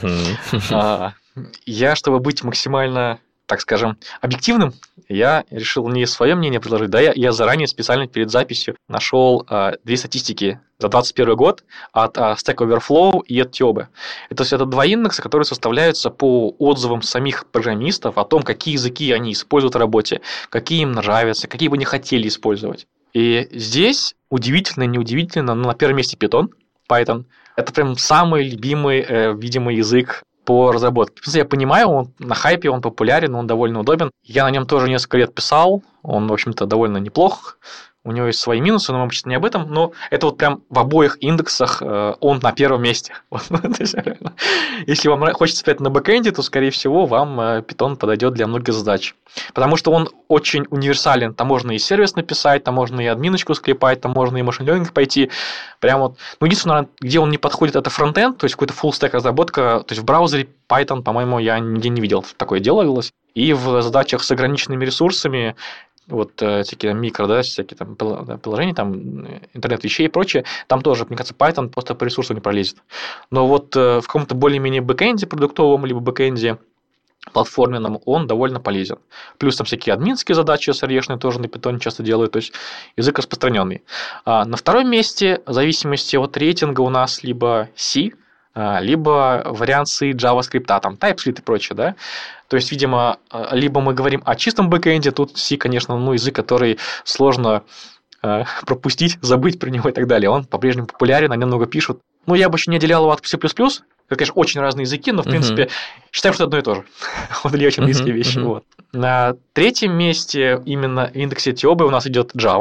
Я, чтобы быть максимально, так скажем, объективным, я решил не свое мнение предложить, да, я заранее специально перед записью нашел две статистики за 2021 год от Stack Overflow и от Tiobe. Это два индекса, которые составляются по отзывам самих программистов о том, какие языки они используют в работе, какие им нравятся, какие бы они хотели использовать. И здесь удивительно, неудивительно, но на первом месте Python. Это прям самый любимый, видимый язык по разработке. Я понимаю, он на хайпе, он популярен, он довольно удобен. Я на нем тоже несколько лет писал, он, в общем-то, довольно неплох. У него есть свои минусы, но мы почти не об этом. Но это вот прям в обоих индексах он на первом месте. Если вам хочется писать на бэкэнде, то, скорее всего, вам Python подойдет для многих задач. Потому что он очень универсален. Там можно и сервис написать, там можно и админочку склепать, там можно и машин-лернинг пойти. Прям вот. Ну, единственное, где он не подходит, это фронтенд, то есть какой-то full-stack разработка. То есть в браузере Python, по-моему, я нигде не видел, такое делалось. И в задачах с ограниченными ресурсами, вот всякие микро, да, всякие там приложения, там интернет вещей и прочее, там тоже, мне кажется, Python просто по ресурсам не пролезет. Но вот в каком-то более-менее бэкэнде продуктовом, либо бэкэнде платформенном он довольно полезен. Плюс там всякие админские задачи SRE-шные тоже на Python часто делают, то есть язык распространенный. На втором месте, в зависимости от рейтинга, у нас либо C, либо варианты JavaScript, там TypeScript и прочее, да. То есть, видимо, либо мы говорим о чистом бэкэнде, тут C, конечно, язык, который сложно пропустить, забыть про него и так далее. Он по-прежнему популярен, о нем много пишут. Ну, я бы еще не отделял его от C++. Это, конечно, очень разные языки, но, в принципе, считаю, что одно и то же. Вот или очень близкие вещи. Вот. На третьем месте именно в индексе Tiobe у нас идет Java.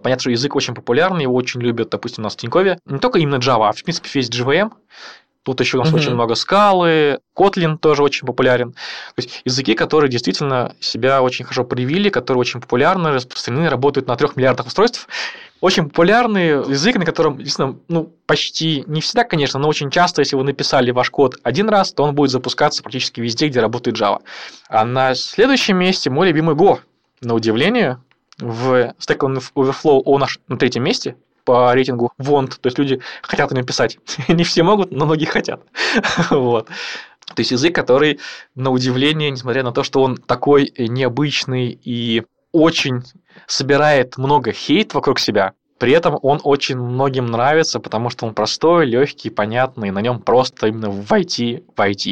Понятно, что язык очень популярный, его очень любят, допустим, у нас в Тинькове. Не только именно Java, а в принципе весь JVM. Тут еще у нас очень много скалы, Kotlin тоже очень популярен. То есть языки, которые действительно себя очень хорошо проявили, которые очень популярны, распространены, работают на 3 миллиардах устройств. Очень популярный язык, на котором, действительно, почти не всегда, конечно, но очень часто, если вы написали ваш код один раз, то он будет запускаться практически везде, где работает Java. А на следующем месте мой любимый Go. На удивление, в Stack Overflow он наш на 3-м месте по рейтингу want, то есть люди хотят о нем писать. Не все могут, но многие хотят. Вот. То есть язык, который, на удивление, несмотря на то, что он такой необычный и очень собирает много хейт вокруг себя, при этом он очень многим нравится, потому что он простой, легкий, понятный, на нем просто именно войти.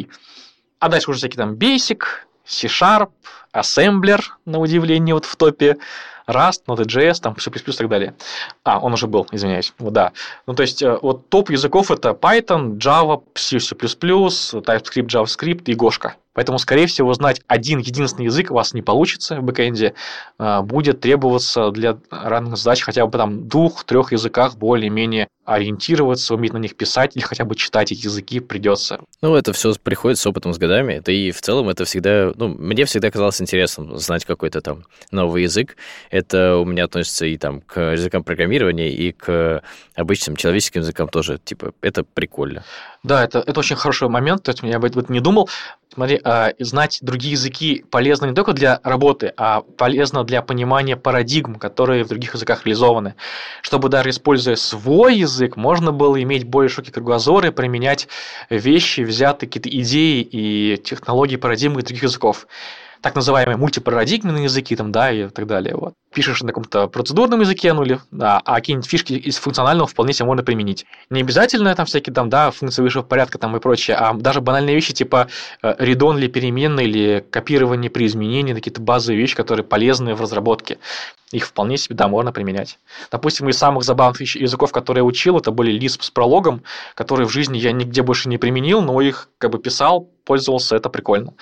А дальше уже всякие там Basic, C#, Assembler, на удивление, вот в топе, Rust, Node.js, там C++ и так далее. Он уже был, извиняюсь. Вот, да. То есть, вот топ языков это Python, Java, C++, TypeScript, JavaScript и Goshka. Поэтому, скорее всего, знать один единственный язык у вас не получится в бэкэнде. Будет требоваться для ранних задач хотя бы там 2-3 языках более-менее ориентироваться, уметь на них писать или хотя бы читать эти языки придется. Это все приходит с опытом, с годами. Да и в целом это всегда... мне всегда казалось интересным знать какой-то там новый язык. Это у меня относится и там к языкам программирования, и к обычным человеческим языкам тоже. Это прикольно. Да, это очень хороший момент, то есть я об этом не думал. Смотри, знать другие языки полезно не только для работы, а полезно для понимания парадигм, которые в других языках реализованы. Чтобы даже используя свой язык, можно было иметь более широкий кругозор и применять вещи, взятые какие-то идеи и технологии, парадигмы других языков. Так называемые мультипарадигменные языки, и так далее. Вот. Пишешь на каком-то процедурном языке, а какие-нибудь фишки из функционального вполне себе можно применить. Не обязательно всякие функции высшего порядка и прочее, а даже банальные вещи типа read-only или переменные, или копирование при изменении, какие-то базовые вещи, которые полезны в разработке. Их вполне себе, можно применять. Допустим, из самых забавных языков, которые я учил, это были Lisp с прологом, которые в жизни я нигде больше не применил, но их писал, пользовался, это прикольно.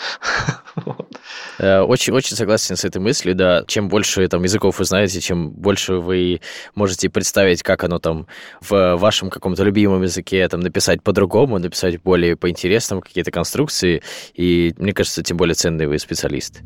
Очень согласен с этой мыслью, да. Чем больше языков вы знаете, чем больше вы можете представить, как оно в вашем каком-то любимом языке написать по-другому, написать более по-интересному какие-то конструкции, и, мне кажется, тем более ценный вы специалист.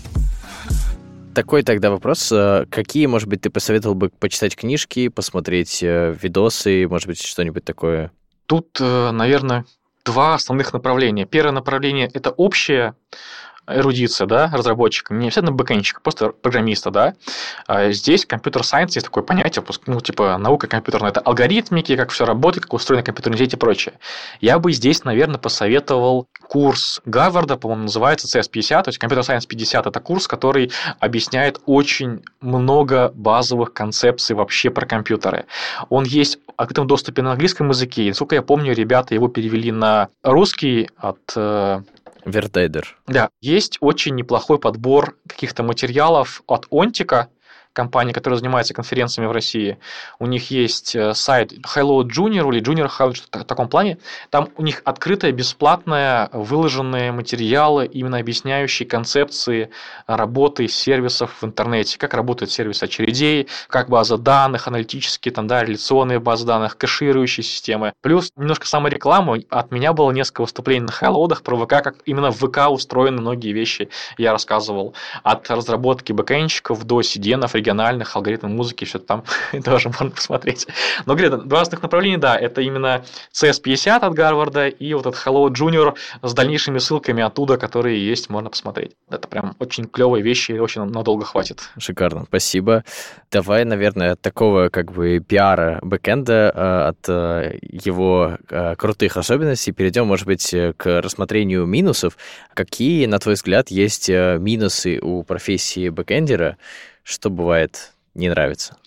Такой тогда вопрос. Какие, может быть, ты посоветовал бы почитать книжки, посмотреть видосы, может быть, что-нибудь такое? Тут, наверное, 2 основных направления. Первое направление – это общее эрудиция, разработчика, не обязательно бэкэндщика, просто программиста, Здесь компьютер-сайенс есть такое понятие, наука компьютерная, это алгоритмики, как все работает, как устроена компьютерная сеть и прочее. Я бы здесь, наверное, посоветовал курс Гарварда, по-моему, называется CS50, то есть Computer Science 50 – это курс, который объясняет очень много базовых концепций вообще про компьютеры. Он есть в открытом доступе на английском языке, и, насколько я помню, ребята его перевели на русский от... Вертайдер. Да, есть очень неплохой подбор каких-то материалов от Онтика, компания, которая занимается конференциями в России. У них есть сайт Hello Junior или Junior Hello, что-то в таком плане. Там у них открытые, бесплатные, выложенные материалы, именно объясняющие концепции работы сервисов в интернете. Как работает сервис очередей, как база данных, аналитические, реляционные базы данных, кэширующие системы. Плюс немножко самореклама. От меня было несколько выступлений на Hello'дах про ВК, как именно в ВК устроены многие вещи. Я рассказывал от разработки бэкэндщиков до CDN-ов, региональных, алгоритмов музыки, что-то там тоже можно посмотреть. Но, говорю, 2 основных направления, это именно CS50 от Гарварда и вот этот Hello Junior с дальнейшими ссылками оттуда, которые есть, можно посмотреть. Это прям очень клевые вещи, и очень надолго хватит. Шикарно, спасибо. Давай, наверное, от такого пиара бэкэнда, от его крутых особенностей перейдем, может быть, к рассмотрению минусов. Какие, на твой взгляд, есть минусы у профессии бэкэндера? Что бывает не нравится?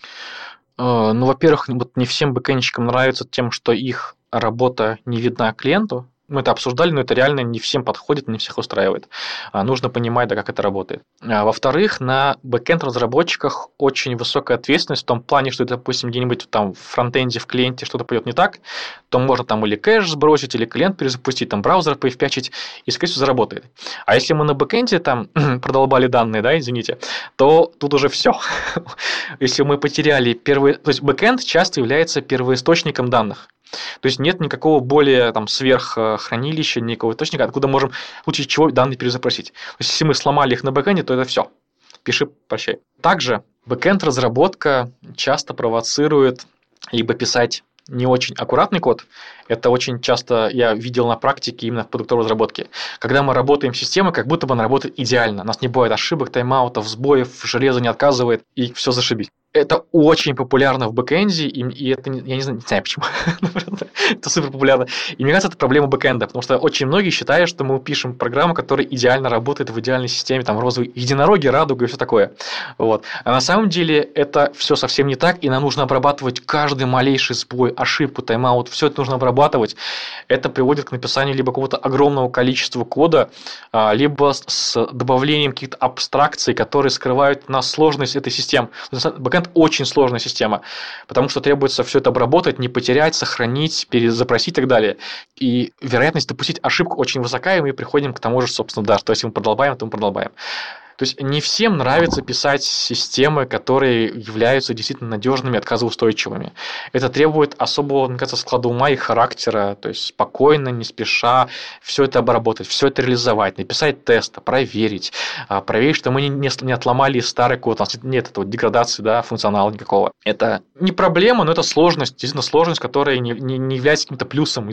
Во-первых, не всем бэкэндщикам нравится тем, что их работа не видна клиенту. Мы это обсуждали, но это реально не всем подходит, не всех устраивает. Нужно понимать, да, как это работает. Во-вторых, на бэкэнд-разработчиках очень высокая ответственность в том плане, что, допустим, где-нибудь там в фронтенде, в клиенте что-то пойдет не так, то можно там или кэш сбросить, или клиент перезапустить, там браузер пофпячить, и, скорее всего, заработает. А если мы на бэкэнде там продолбали данные, да, извините, то тут уже все. Если мы потеряли первые... То есть бэкэнд часто является первоисточником данных. То есть нет никакого более там, сверххранилища, никакого источника, откуда можем в случае чего данные перезапросить. То есть если мы сломали их на бэкэнде, то это все. Пиши, прощай. Также бэкэнд-разработка часто провоцирует либо писать не очень аккуратный код. Это очень часто я видел на практике именно в продуктовой разработке. Когда мы работаем с системой, как будто бы она работает идеально. У нас не бывает ошибок, тайм-аутов, сбоев, железо не отказывает, и все зашибись. Это очень популярно в бэкэнде, и это, я не знаю почему. Это супер популярно. И мне кажется, это проблема бэкэнда, потому что очень многие считают, что мы пишем программу, которая идеально работает в идеальной системе, там розовые единороги, радуга и все такое. Вот. А на самом деле это все совсем не так, и нам нужно обрабатывать каждый малейший сбой, ошибку, тайм-аут, все это нужно обрабатывать. Это приводит к написанию либо какого-то огромного количества кода, либо с добавлением каких-то абстракций, которые скрывают на сложность этой системы. Бэкэнд очень сложная система, потому что требуется все это обработать, не потерять, сохранить, перезапросить и так далее. И вероятность допустить ошибку очень высока, и мы приходим к тому же, собственно, да, что если мы продолбаем, то мы продолбаем. То есть не всем нравится писать системы, которые являются действительно надежными, отказоустойчивыми. Это требует особого, мне кажется, склада ума и характера, то есть спокойно, не спеша все это обработать, все это реализовать, написать тесты, проверить, что мы не отломали старый код, у нас нет этого деградации, да, функционала никакого. Это не проблема, но это сложность, действительно сложность, которая не является каким-то плюсом.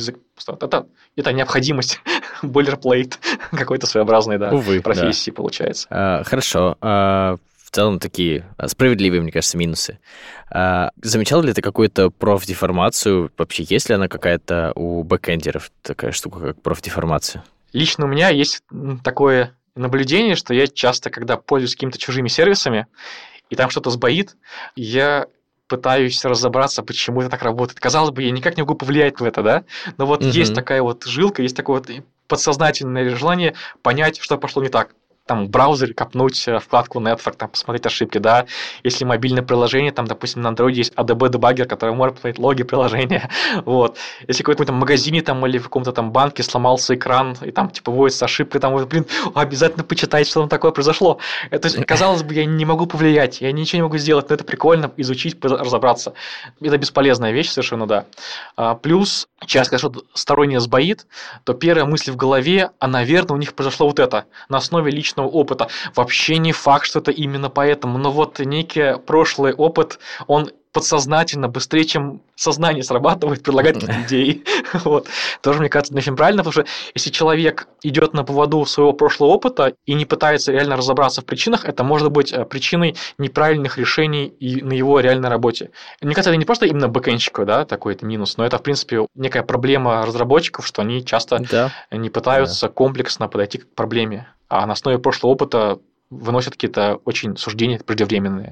Это необходимость, boilerplate какой-то своеобразной, да, увы, профессии, да. Получается. Хорошо. В целом такие справедливые, мне кажется, минусы. Замечал ли ты какую-то профдеформацию? Вообще, есть ли она какая-то у бэкэндеров, такая штука, как профдеформация? Лично у меня есть такое наблюдение, что я часто, когда пользуюсь какими-то чужими сервисами, и там что-то сбоит, я пытаюсь разобраться, почему это так работает. Казалось бы, я никак не могу повлиять на это, да? Но вот есть такая вот жилка, есть такое вот подсознательное желание понять, что пошло не так. Там в браузере копнуть вкладку Network, там посмотреть ошибки, да. Если мобильное приложение, там, допустим, на Android есть ADB дебаггер, который может посмотреть логи приложения. Вот. Если в каком-то магазине там, или в каком-то там банке сломался экран, и там типа вводится ошибка, там, обязательно почитать, что там такое произошло. То есть, казалось бы, я не могу повлиять, я ничего не могу сделать, но это прикольно изучить, разобраться. Это бесполезная вещь совершенно, да. Плюс, часто, когда что-то стороннее сбоит, то первая мысль в голове, а, наверное, у них произошло вот это. На основе личного опыта. Вообще не факт, что это именно поэтому, но вот некий прошлый опыт, он подсознательно, быстрее, чем сознание срабатывает, предлагает какие-то идеи. Вот. Тоже, мне кажется, очень правильно, потому что если человек идет на поводу своего прошлого опыта и не пытается реально разобраться в причинах, это может быть причиной неправильных решений и на его реальной работе. Мне кажется, это не просто именно бэкэндщику, да, такой это минус, но это, в принципе, некая проблема разработчиков, что они часто не пытаются комплексно подойти к проблеме, а на основе прошлого опыта выносят какие-то очень суждения преждевременные.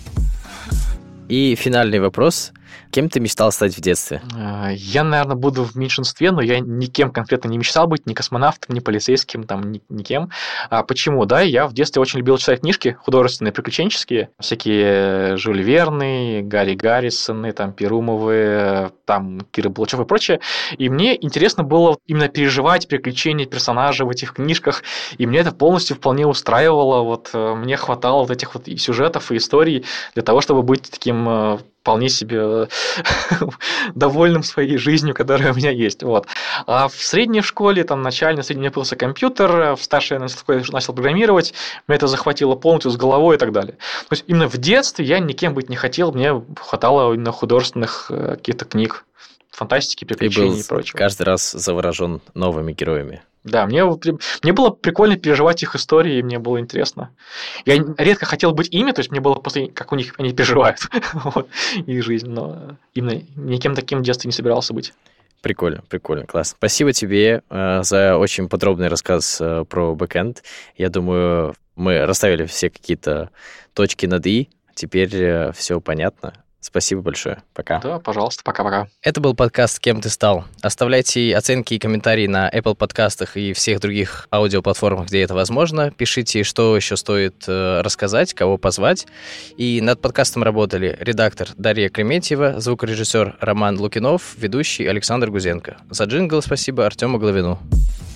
И финальный вопрос. Кем ты мечтал стать в детстве? Я, наверное, буду в меньшинстве, но я никем конкретно не мечтал быть, ни космонавтом, ни полицейским, там, никем. Почему? Да, я в детстве очень любил читать книжки художественные, приключенческие, всякие Жюль Верны, Гарри Гаррисоны, там, Перумовы, там, Кира Булачев и прочее. И мне интересно было именно переживать приключения персонажей в этих книжках, и мне это полностью вполне устраивало. Вот мне хватало вот этих вот и сюжетов, и историй для того, чтобы быть таким вполне себе довольным своей жизнью, которая у меня есть. Вот. А в средней школе, там, начальной, средней, у меня появился компьютер, в старшей я начал программировать, меня это захватило полностью с головой и так далее. То есть именно в детстве я никем быть не хотел, мне хватало именно художественных каких-то книг, фантастики, приключений и прочего. Каждый раз заворожен новыми героями. Да, мне было прикольно переживать их истории, и мне было интересно. Я редко хотел быть ими, то есть мне было просто, как у них они переживают их жизнь, но именно никем таким в детстве не собирался быть. Прикольно, классно. Спасибо тебе за очень подробный рассказ про бэкэнд. Я думаю, мы расставили все какие-то точки над «и», теперь все понятно. Спасибо большое. Пока. Да, пожалуйста, пока-пока. Это был подкаст «Кем ты стал?». Оставляйте оценки и комментарии на Apple подкастах и всех других аудиоплатформах, где это возможно. Пишите, что еще стоит рассказать, кого позвать. И над подкастом работали редактор Дарья Клементьева, звукорежиссер Роман Лукинов, ведущий Александр Гузенко. За джингл спасибо Артему Головину.